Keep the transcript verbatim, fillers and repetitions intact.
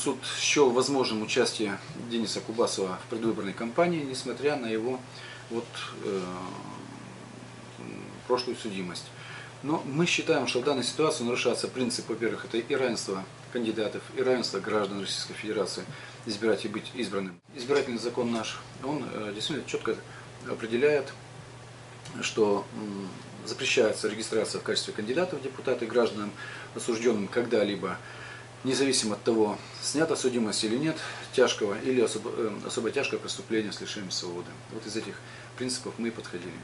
суд счел возможным участие Дениса Кубасова в предвыборной кампании, несмотря на его вот, э, прошлую судимость. Но мы считаем, что в данной ситуации нарушается принцип, во-первых, это и равенство кандидатов, и равенство граждан Российской Федерации избирать и быть избранным. Избирательный закон наш, он э, действительно четко определяет, что э, запрещается регистрация в качестве кандидатов в депутаты гражданам, осужденным когда-либо, независимо от того, снята судимость или нет, тяжкого или особо, э, особо тяжкое преступление с лишением свободы. Вот из этих принципов мы и подходили.